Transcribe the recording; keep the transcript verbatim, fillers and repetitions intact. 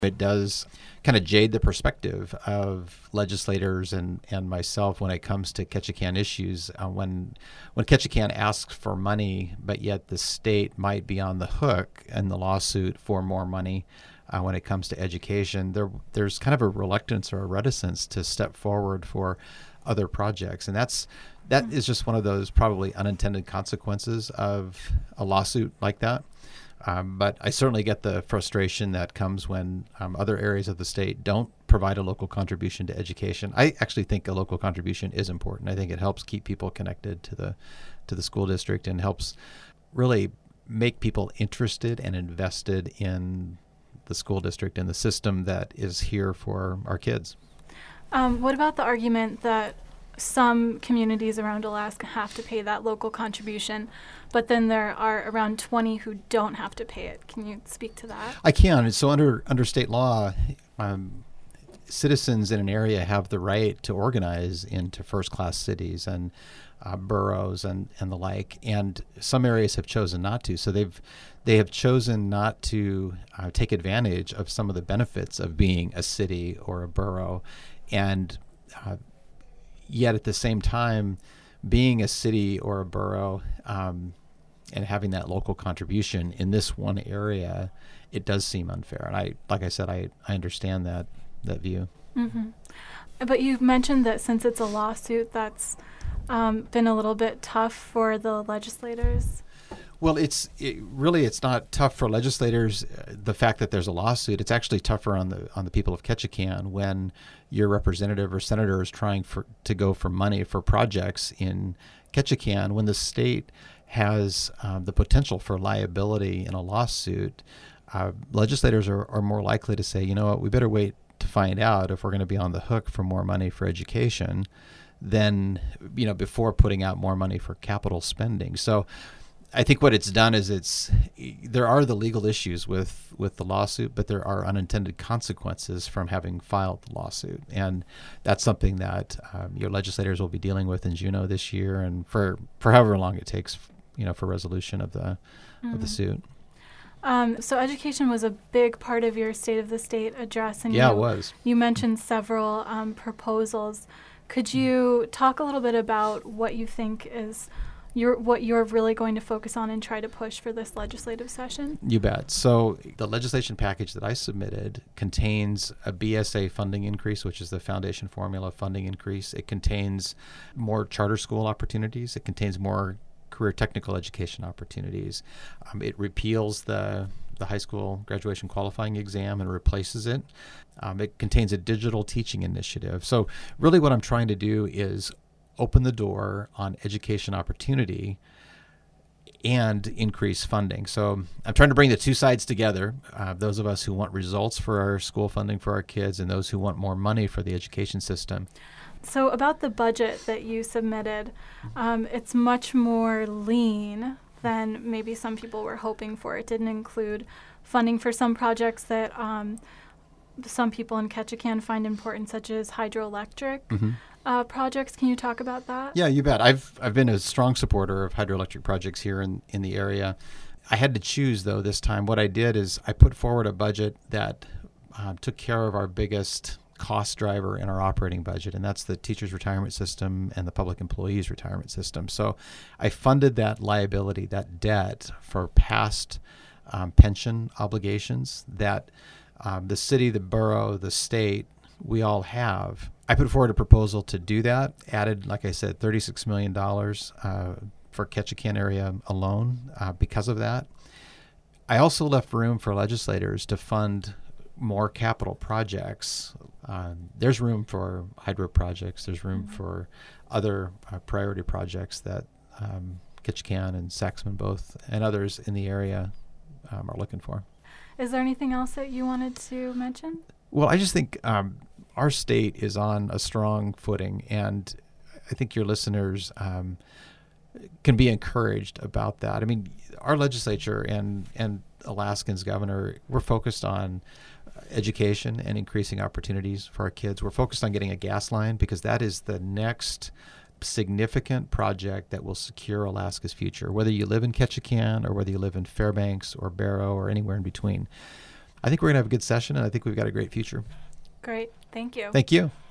It does kind of jade the perspective of legislators and, and myself when it comes to Ketchikan issues. Uh, when when Ketchikan asks for money, but yet the state might be on the hook in the lawsuit for more money uh, when it comes to education, there there's kind of a reluctance or a reticence to step forward for other projects. And that's that mm-hmm. is just one of those probably unintended consequences of a lawsuit like that. Um, but I certainly get the frustration that comes when um, other areas of the state don't provide a local contribution to education. I actually think a local contribution is important. I think it helps keep people connected to the to the school district and helps really make people interested and invested in the school district and the system that is here for our kids. Um, what about the argument that some communities around Alaska have to pay that local contribution, but then there are around twenty who don't have to pay it? Can you speak to that? I can. So under under state law, um, citizens in an area have the right to organize into first-class cities and uh, boroughs and, and the like. And some areas have chosen not to. So they've they have chosen not to uh, take advantage of some of the benefits of being a city or a borough. And uh, yet at the same time, being a city or a borough um, and having that local contribution in this one area, it does seem unfair. And I, like I said, I, I understand that that view. Mm-hmm. But you've mentioned that since it's a lawsuit, that's um, been a little bit tough for the legislators. Well, it's it, really it's not tough for legislators. Uh, the fact that there's a lawsuit, it's actually tougher on the on the people of Ketchikan when your representative or senator is trying for to go for money for projects in Ketchikan. When the state has um, the potential for liability in a lawsuit, uh, legislators are, are more likely to say, you know what, we better wait to find out if we're going to be on the hook for more money for education, than you know before putting out more money for capital spending. So I think what it's done is it's there are the legal issues with, with the lawsuit, but there are unintended consequences from having filed the lawsuit. And that's something that um, your legislators will be dealing with in Juneau this year and for, for however long it takes, you know, for resolution of the mm-hmm. of the suit. Um, so education was a big part of your State of the State address. And yeah, you, it was. You mentioned several um, proposals. Could you talk a little bit about what you think is You're, what you're really going to focus on and try to push for this legislative session? You bet. So the legislation package that I submitted contains a B S A funding increase, which is the foundation formula funding increase. It contains more charter school opportunities. It contains more career technical education opportunities. Um, it repeals the the high school graduation qualifying exam and replaces it. Um, it contains a digital teaching initiative. So really what I'm trying to do is open the door on education opportunity and increase funding. So I'm trying to bring the two sides together, uh, those of us who want results for our school funding for our kids and those who want more money for the education system. So about the budget that you submitted, um, it's much more lean than maybe some people were hoping for. It didn't include funding for some projects that um, some people in Ketchikan find important, such as hydroelectric mm-hmm. uh, projects. Can you talk about that? Yeah, you bet. I've I've been a strong supporter of hydroelectric projects here in, in the area. I had to choose, though, this time. What I did is I put forward a budget that uh, took care of our biggest cost driver in our operating budget, and that's the teachers' retirement system and the public employees' retirement system. So I funded that liability, that debt, for past um, pension obligations that um, the city, the borough, the state, we all have. I put forward a proposal to do that, added, like I said, thirty-six million dollars uh, for Ketchikan area alone uh, because of that. I also left room for legislators to fund more capital projects. Uh, there's room for hydro projects. There's room mm-hmm. for other uh, priority projects that um, Ketchikan and Saxman both and others in the area um, are looking for. Is there anything else that you wanted to mention? Well, I just think um, our state is on a strong footing, and I think your listeners um, can be encouraged about that. I mean, our legislature and, and Alaskans governor, we're focused on education and increasing opportunities for our kids. We're focused on getting a gas line because that is the next significant project that will secure Alaska's future, whether you live in Ketchikan or whether you live in Fairbanks or Barrow or anywhere in between. I think we're going to have a good session, and I think we've got a great future. Great. Thank you. Thank you.